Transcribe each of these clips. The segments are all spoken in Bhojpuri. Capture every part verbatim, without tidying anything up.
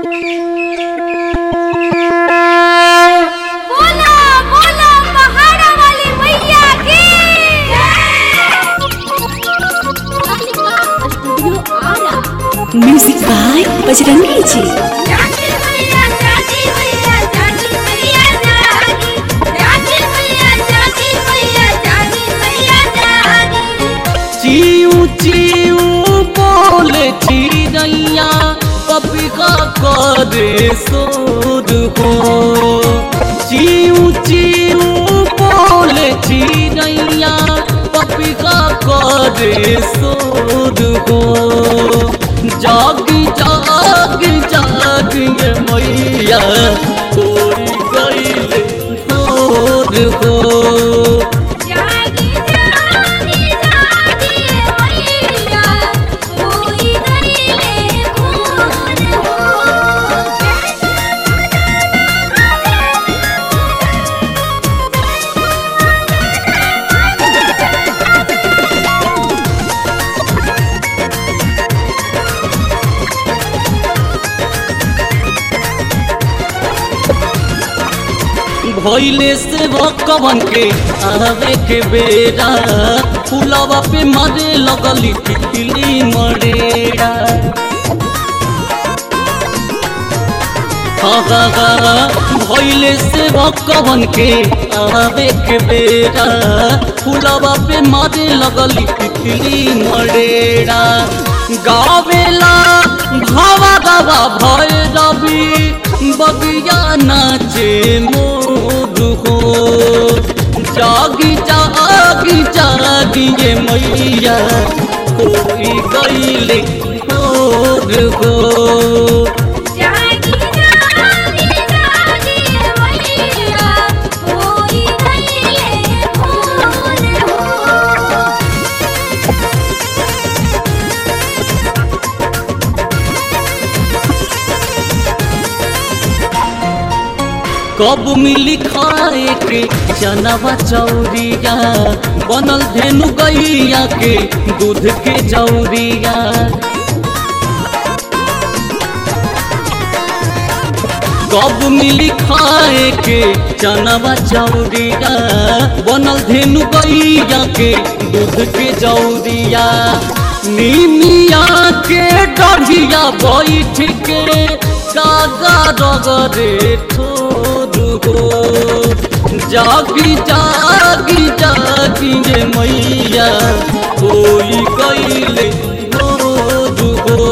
म्यूजिक बाय बजरंगी जी। चीऊ चीऊ बोले चिड़ैया पपीहा करे शोर हो। चीऊ चीऊ बोले चिड़ैया पपीहा करे शोर हो। जागी जागी जागी ये मैया कोई गईले भोर हो। भइले से भक्कवन के आवे के बेरा फुलवा पे मरे लगली तितली मरेड़ा। हा हा हा भइले से भक्कवन के आवे के बेरा फुलवा पे मरे लगली तितली मरेड़ा। गावेला भावा गावा भय रवि बगिया नाचे मोर हो। जागी जागी जागी ये मैया कोई गईले भोर हो। कब मिली खाए के चनावा चौरिया बनल धेनु गैया के दूध के जौरिया। कब मिली खाए के चनावा चौरिया बनल धेनु गैया के दूध के जौरिया। नीमिया के डढ़िया बैठ के कागा रगरे ठोर हो। जागी जागी जागी ये मैया कोई गईले भोर हो।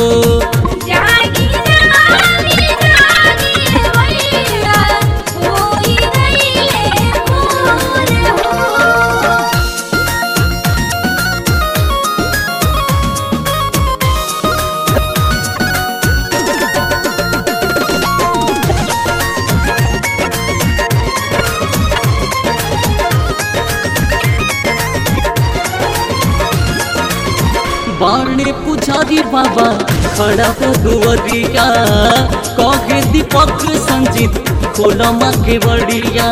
बाणे पुजारी बाबा खड़ा हो दुवरिया कहे दीपक संजीत खोलमा के बड़िया।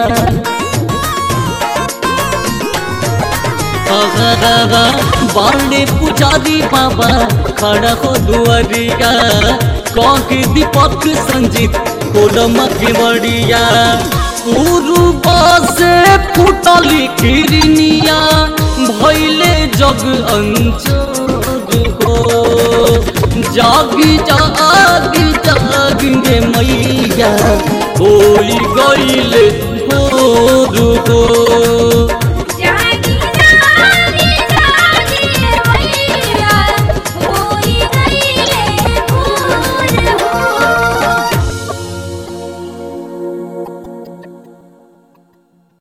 बाणे पुजारी बाबा खड़ा हो दुवरिया कहे दीपक संजीत खोलमा के बड़िया। पूर्वा से फुटली किरनिया भइले जग अंचल हो। जागी जागी जागी ये मैया कोई गईले